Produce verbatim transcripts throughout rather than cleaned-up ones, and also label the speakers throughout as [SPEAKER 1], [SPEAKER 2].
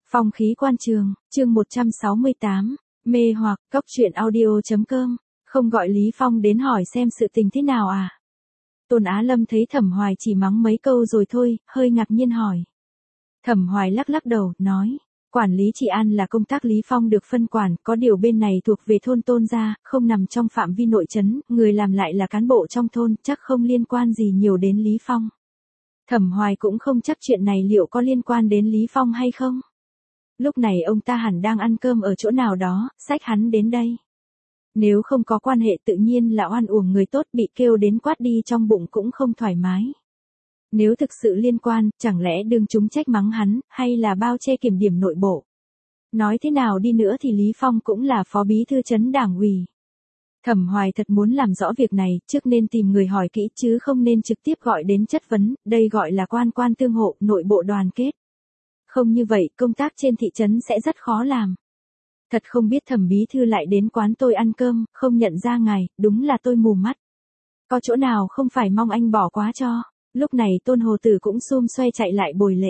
[SPEAKER 1] Phong khí quan trường, chương một trăm sáu mươi tám, mê hoặc, cóc truyện audio.com, không gọi Lý Phong đến hỏi xem sự tình thế nào à? Tôn Á Lâm thấy Thẩm Hoài chỉ mắng mấy câu rồi thôi, hơi ngạc nhiên hỏi. Thẩm Hoài lắc lắc đầu, nói, quản lý trị an là công tác Lý Phong được phân quản, có điều bên này thuộc về thôn Tôn gia, không nằm trong phạm vi nội trấn, người làm lại là cán bộ trong thôn, chắc không liên quan gì nhiều đến Lý Phong. Thẩm Hoài cũng không chắc chuyện này liệu có liên quan đến Lý Phong hay không. Lúc này ông ta hẳn đang ăn cơm ở chỗ nào đó, xách hắn đến đây. Nếu không có quan hệ tự nhiên là oan uổng người tốt, bị kêu đến quát đi trong bụng cũng không thoải mái. Nếu thực sự liên quan, chẳng lẽ đương chúng trách mắng hắn, hay là bao che kiểm điểm nội bộ. Nói thế nào đi nữa thì Lý Phong cũng là phó bí thư trấn đảng ủy. Thẩm Hoài thật muốn làm rõ việc này, trước nên tìm người hỏi kỹ chứ không nên trực tiếp gọi đến chất vấn, đây gọi là quan quan tương hộ, nội bộ đoàn kết. Không như vậy, công tác trên thị trấn sẽ rất khó làm. Thật không biết Thẩm bí thư lại đến quán tôi ăn cơm, không nhận ra ngài, đúng là tôi mù mắt. Có chỗ nào không phải mong anh bỏ quá cho. Lúc này Tôn Hồ Tử cũng xum xoe chạy lại bồi lễ.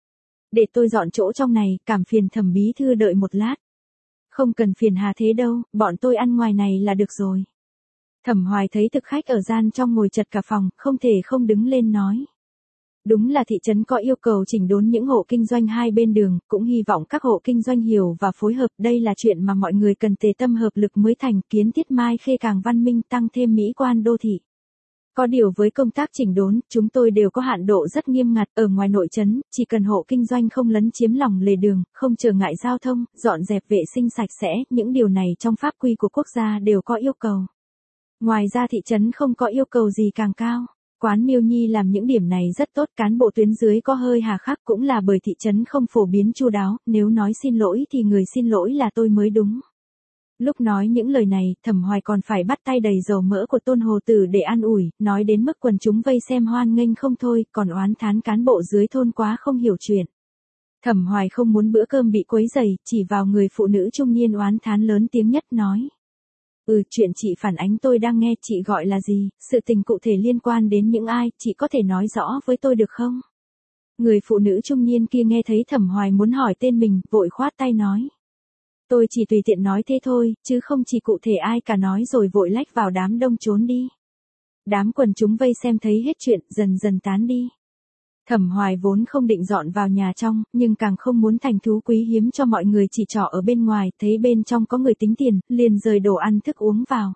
[SPEAKER 1] Để tôi dọn chỗ trong này, cảm phiền Thẩm bí thư đợi một lát. Không cần phiền hà thế đâu, bọn tôi ăn ngoài này là được rồi. Thẩm Hoài thấy thực khách ở gian trong ngồi chật cả phòng, không thể không đứng lên nói. Đúng là thị trấn có yêu cầu chỉnh đốn những hộ kinh doanh hai bên đường, cũng hy vọng các hộ kinh doanh hiểu và phối hợp, đây là chuyện mà mọi người cần tề tâm hợp lực mới thành, kiến thiết Mai Khê càng văn minh, tăng thêm mỹ quan đô thị. Có điều với công tác chỉnh đốn, chúng tôi đều có hạn độ rất nghiêm ngặt, ở ngoài nội trấn, chỉ cần hộ kinh doanh không lấn chiếm lòng lề đường, không trở ngại giao thông, dọn dẹp vệ sinh sạch sẽ, những điều này trong pháp quy của quốc gia đều có yêu cầu. Ngoài ra thị trấn không có yêu cầu gì càng cao. Quán Miêu Nhi làm những điểm này rất tốt, cán bộ tuyến dưới có hơi hà khắc cũng là bởi thị trấn không phổ biến chu đáo, nếu nói xin lỗi thì người xin lỗi là tôi mới đúng. Lúc nói những lời này, Thẩm Hoài còn phải bắt tay đầy dầu mỡ của Tôn Hồ Tử để an ủi, nói đến mức quần chúng vây xem hoan nghênh không thôi, còn oán thán cán bộ dưới thôn quá không hiểu chuyện. Thẩm Hoài không muốn bữa cơm bị quấy rầy, chỉ vào người phụ nữ trung niên oán thán lớn tiếng nhất nói. Ừ, chuyện chị phản ánh tôi đang nghe, chị gọi là gì, sự tình cụ thể liên quan đến những ai, chị có thể nói rõ với tôi được không? Người phụ nữ trung niên kia nghe thấy Thẩm Hoài muốn hỏi tên mình, vội khoát tay nói. Tôi chỉ tùy tiện nói thế thôi, chứ không chỉ cụ thể ai cả, nói rồi vội lách vào đám đông trốn đi. Đám quần chúng vây xem thấy hết chuyện, dần dần tán đi. Thẩm Hoài vốn không định dọn vào nhà trong, nhưng càng không muốn thành thú quý hiếm cho mọi người chỉ trỏ ở bên ngoài, thấy bên trong có người tính tiền, liền rời đồ ăn thức uống vào.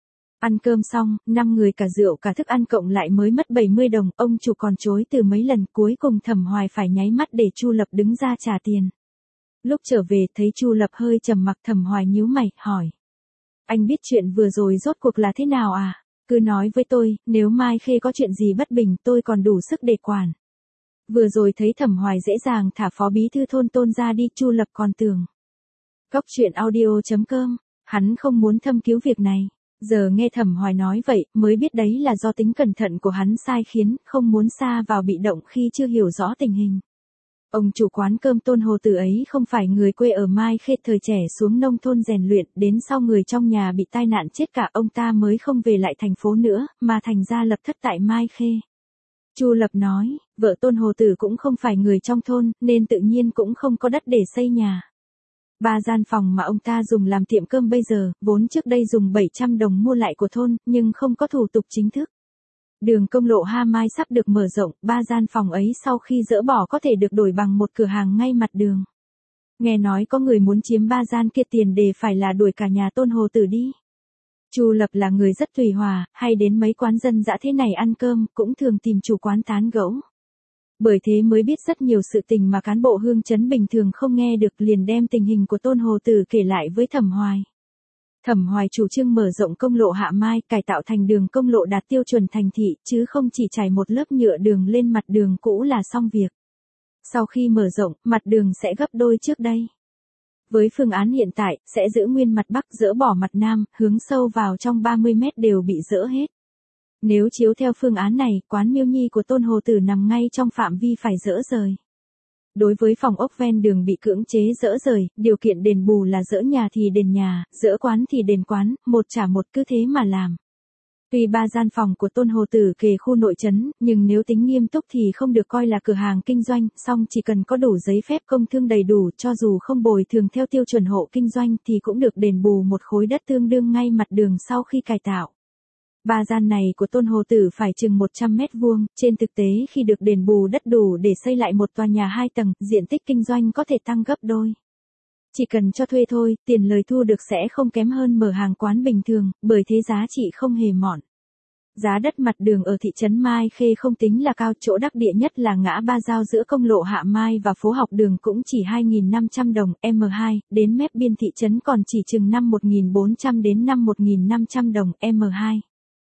[SPEAKER 1] Ăn cơm xong, năm người cả rượu cả thức ăn cộng lại mới mất bảy mươi đồng, ông chủ còn chối từ mấy lần, cuối cùng Thẩm Hoài phải nháy mắt để Chu Lập đứng ra trả tiền. Lúc trở về thấy Chu Lập hơi trầm mặc, Thẩm Hoài nhíu mày, hỏi. Anh biết chuyện vừa rồi rốt cuộc là thế nào à? Cứ nói với tôi, nếu Mai Khê có chuyện gì bất bình tôi còn đủ sức để quản. Vừa rồi thấy Thẩm Hoài dễ dàng thả phó bí thư thôn Tôn ra đi, Chu Lập còn tưởng. Cóc truyện audio.com, hắn không muốn thâm cứu việc này. Giờ nghe Thẩm Hoài nói vậy, mới biết đấy là do tính cẩn thận của hắn sai khiến, không muốn sa vào bị động khi chưa hiểu rõ tình hình. Ông chủ quán cơm Tôn Hồ Tử ấy không phải người quê ở Mai Khê, thời trẻ xuống nông thôn rèn luyện, đến sau người trong nhà bị tai nạn chết cả, ông ta mới không về lại thành phố nữa, mà thành ra lập thất tại Mai Khê. Chu Lập nói, vợ Tôn Hồ Tử cũng không phải người trong thôn, nên tự nhiên cũng không có đất để xây nhà. Ba gian phòng mà ông ta dùng làm tiệm cơm bây giờ, vốn trước đây dùng bảy trăm đồng mua lại của thôn, nhưng không có thủ tục chính thức. Đường công lộ Ha Mai sắp được mở rộng, ba gian phòng ấy sau khi dỡ bỏ có thể được đổi bằng một cửa hàng ngay mặt đường. Nghe nói có người muốn chiếm ba gian kia, tiền đề phải là đuổi cả nhà Tôn Hồ Tử đi. Chu Lập là người rất tùy hòa, hay đến mấy quán dân dã thế này ăn cơm, cũng thường tìm chủ quán tán gẫu. Bởi thế mới biết rất nhiều sự tình mà cán bộ hương trấn bình thường không nghe được, liền đem tình hình của Tôn Hồ Tử kể lại với Thẩm Hoài. Thẩm Hoài chủ trương mở rộng công lộ Hạ Mai, cải tạo thành đường công lộ đạt tiêu chuẩn thành thị, chứ không chỉ trải một lớp nhựa đường lên mặt đường cũ là xong việc. Sau khi mở rộng, mặt đường sẽ gấp đôi trước đây. Với phương án hiện tại, sẽ giữ nguyên mặt Bắc, dỡ bỏ mặt Nam, hướng sâu vào trong ba mươi mét đều bị dỡ hết. Nếu chiếu theo phương án này, quán Miêu Nhi của Tôn Hồ Tử nằm ngay trong phạm vi phải dỡ rời. Đối với phòng ốc ven đường bị cưỡng chế dỡ rời, điều kiện đền bù là dỡ nhà thì đền nhà, dỡ quán thì đền quán, một trả một, cứ thế mà làm. Tuy ba gian phòng của Tôn Hồ Tử kề khu nội trấn, nhưng nếu tính nghiêm túc thì không được coi là cửa hàng kinh doanh, song chỉ cần có đủ giấy phép công thương đầy đủ, cho dù không bồi thường theo tiêu chuẩn hộ kinh doanh thì cũng được đền bù một khối đất tương đương ngay mặt đường sau khi cải tạo. Ba gian này của Tôn Hồ Tử phải chừng một trăm mét vuông, trên thực tế khi được đền bù đất đủ để xây lại một tòa nhà hai tầng, diện tích kinh doanh có thể tăng gấp đôi. Chỉ cần cho thuê thôi, tiền lời thu được sẽ không kém hơn mở hàng quán bình thường, bởi thế giá trị không hề mỏn. Giá đất mặt đường ở thị trấn Mai Khê không tính là cao, chỗ đắc địa nhất là ngã ba giao giữa công lộ Hạ Mai và phố học đường cũng chỉ hai nghìn năm trăm đồng M hai, đến mép biên thị trấn còn chỉ chừng năm một nghìn bốn trăm đến năm một nghìn năm trăm đồng M hai.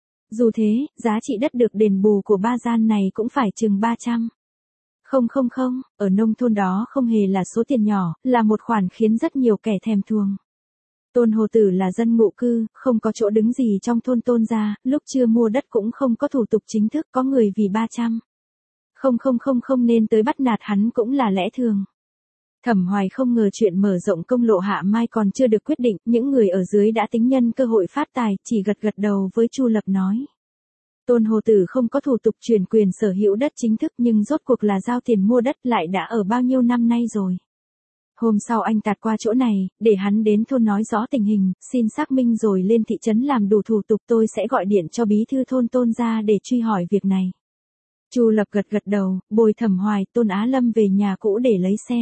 [SPEAKER 1] Dù thế, giá trị đất được đền bù của ba gian này cũng phải chừng ba trăm. Không không không, ở nông thôn đó không hề là số tiền nhỏ, là một khoản khiến rất nhiều kẻ thèm thuồng. Tôn Hồ Tử là dân ngụ cư, không có chỗ đứng gì trong thôn Tôn gia, lúc chưa mua đất cũng không có thủ tục chính thức, có người vì ba trăm. Không không không không nên tới bắt nạt hắn cũng là lẽ thường. Thẩm Hoài không ngờ chuyện mở rộng công lộ Hạ Mai còn chưa được quyết định, những người ở dưới đã tính nhân cơ hội phát tài, chỉ gật gật đầu với Chu Lập nói. Tôn Hồ Tử không có thủ tục chuyển quyền sở hữu đất chính thức nhưng rốt cuộc là giao tiền mua đất lại đã ở bao nhiêu năm nay rồi. Hôm sau anh tạt qua chỗ này, để hắn đến thôn nói rõ tình hình, xin xác minh rồi lên thị trấn làm đủ thủ tục, tôi sẽ gọi điện cho bí thư thôn Tôn ra để truy hỏi việc này. Chu Lập gật gật đầu, bồi Thẩm Hoài, Tôn Á Lâm về nhà cũ để lấy xe.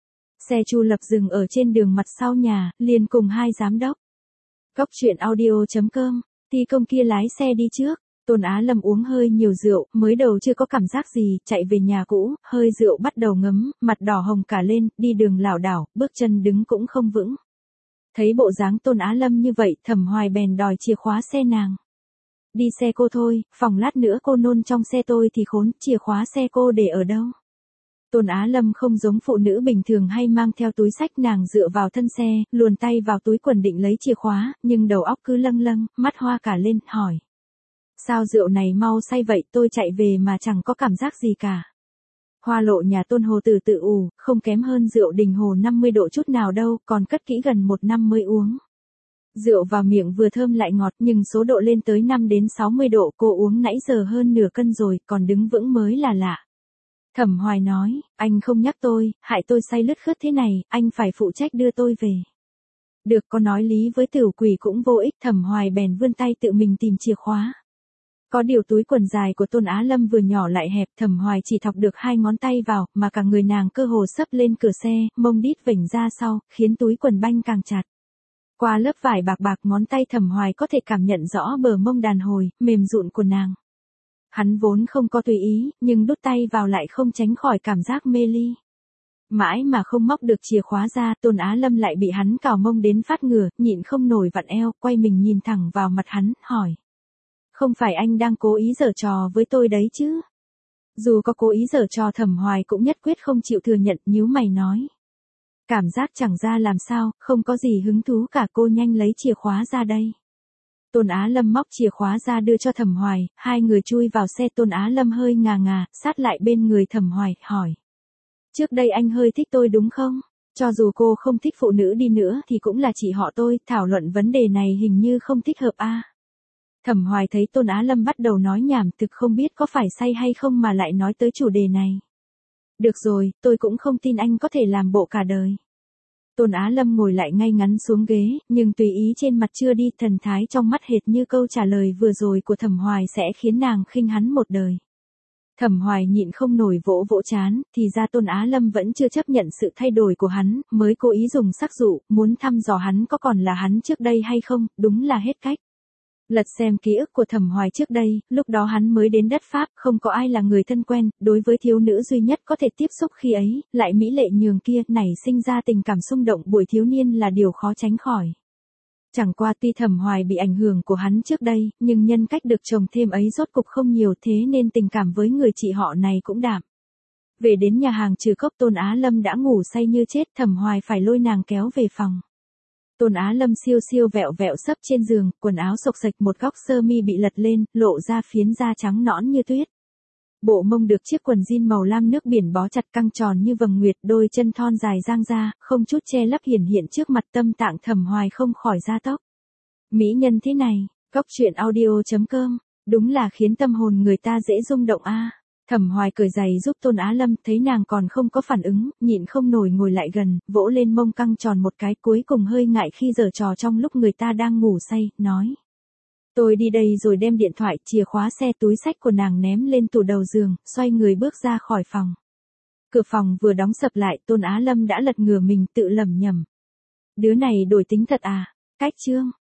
[SPEAKER 1] Xe Chu Lập dừng ở trên đường mặt sau nhà, liền cùng hai giám đốc. Cóc truyện audio chấm com, thi công kia lái xe đi trước. Tôn Á Lâm uống hơi nhiều rượu, mới đầu chưa có cảm giác gì, chạy về nhà cũ, hơi rượu bắt đầu ngấm, mặt đỏ hồng cả lên, đi đường lảo đảo, bước chân đứng cũng không vững. Thấy bộ dáng Tôn Á Lâm như vậy, Thẩm Hoài bèn đòi chìa khóa xe nàng. Đi xe cô thôi, phòng lát nữa cô nôn trong xe tôi thì khốn, chìa khóa xe cô để ở đâu? Tôn Á Lâm không giống phụ nữ bình thường hay mang theo túi xách, nàng dựa vào thân xe, luồn tay vào túi quần định lấy chìa khóa, nhưng đầu óc cứ lâng lâng, mắt hoa cả lên, hỏi. Sao rượu này mau say vậy, tôi chạy về mà chẳng có cảm giác gì cả. Hoa lộ nhà Tôn Hồ Tử tự ủ, không kém hơn rượu Đình Hồ năm mươi độ chút nào đâu, còn cất kỹ gần một năm mới uống. Rượu vào miệng vừa thơm lại ngọt, nhưng số độ lên tới năm đến sáu mươi độ, cô uống nãy giờ hơn nửa cân rồi, còn đứng vững mới là lạ. Thẩm Hoài nói, anh không nhắc tôi, hại tôi say lướt khướt thế này, anh phải phụ trách đưa tôi về. Được, có nói lý với Tửu Quỷ cũng vô ích, Thẩm Hoài bèn vươn tay tự mình tìm chìa khóa. Có điều túi quần dài của Tôn Á Lâm vừa nhỏ lại hẹp, Thẩm Hoài chỉ thọc được hai ngón tay vào, mà cả người nàng cơ hồ sấp lên cửa xe, mông đít vểnh ra sau, khiến túi quần banh càng chặt. Qua lớp vải bạc bạc ngón tay Thẩm Hoài có thể cảm nhận rõ bờ mông đàn hồi, mềm rụn của nàng. Hắn vốn không có tùy ý, nhưng đút tay vào lại không tránh khỏi cảm giác mê ly. Mãi mà không móc được chìa khóa ra, Tôn Á Lâm lại bị hắn cào mông đến phát ngửa, nhịn không nổi vặn eo, quay mình nhìn thẳng vào mặt hắn, hỏi. Không phải anh đang cố ý giở trò với tôi đấy chứ? Dù có cố ý giở trò, Thẩm Hoài cũng nhất quyết không chịu thừa nhận, nhíu mày nói. Cảm giác chẳng ra làm sao, không có gì hứng thú cả, cô nhanh lấy chìa khóa ra đây. Tôn Á Lâm móc chìa khóa ra đưa cho Thẩm Hoài, hai người chui vào xe. Tôn Á Lâm hơi ngà ngà, sát lại bên người Thẩm Hoài, hỏi. Trước đây anh hơi thích tôi đúng không? Cho dù cô không thích phụ nữ đi nữa thì cũng là chị họ tôi, thảo luận vấn đề này hình như không thích hợp a. À? Thẩm Hoài thấy Tôn Á Lâm bắt đầu nói nhảm, thực không biết có phải say hay không mà lại nói tới chủ đề này. Được rồi, tôi cũng không tin anh có thể làm bộ cả đời. Tôn Á Lâm ngồi lại ngay ngắn xuống ghế, nhưng tùy ý trên mặt chưa đi, thần thái trong mắt hệt như câu trả lời vừa rồi của Thẩm Hoài sẽ khiến nàng khinh hắn một đời. Thẩm Hoài nhịn không nổi vỗ vỗ chán, thì ra Tôn Á Lâm vẫn chưa chấp nhận sự thay đổi của hắn, mới cố ý dùng sắc dụ, muốn thăm dò hắn có còn là hắn trước đây hay không, đúng là hết cách. Lật xem ký ức của Thẩm Hoài trước đây, lúc đó hắn mới đến đất Pháp, không có ai là người thân quen, đối với thiếu nữ duy nhất có thể tiếp xúc khi ấy, lại mỹ lệ nhường kia, nảy sinh ra tình cảm xung động buổi thiếu niên là điều khó tránh khỏi. Chẳng qua tuy Thẩm Hoài bị ảnh hưởng của hắn trước đây, nhưng nhân cách được trồng thêm ấy rốt cục không nhiều, thế nên tình cảm với người chị họ này cũng đạm. Về đến nhà hàng trừ cốc, Tôn Á Lâm đã ngủ say như chết, Thẩm Hoài phải lôi nàng kéo về phòng. Tôn Á Lâm siêu siêu vẹo vẹo sấp trên giường, quần áo xộc xệch, một góc sơ mi bị lật lên, lộ ra phiến da trắng nõn như tuyết. Bộ mông được chiếc quần jean màu lam nước biển bó chặt căng tròn như vầng nguyệt, đôi chân thon dài dang ra, không chút che lấp hiển hiện trước mặt. Tâm tạng Thẩm Hoài không khỏi gia tốc. Mỹ nhân thế này, Cóc truyện audio chấm com, đúng là khiến tâm hồn người ta dễ rung động a. Thẩm Hoài cởi giày giúp Tôn Á Lâm, thấy nàng còn không có phản ứng, nhịn không nổi ngồi lại gần, vỗ lên mông căng tròn một cái, cuối cùng hơi ngại khi giở trò trong lúc người ta đang ngủ say, nói. Tôi đi đây, rồi đem điện thoại, chìa khóa xe, túi xách của nàng ném lên tủ đầu giường, xoay người bước ra khỏi phòng. Cửa phòng vừa đóng sập lại, Tôn Á Lâm đã lật ngửa mình, tự lẩm nhẩm. Đứa này đổi tính thật à? Cách chương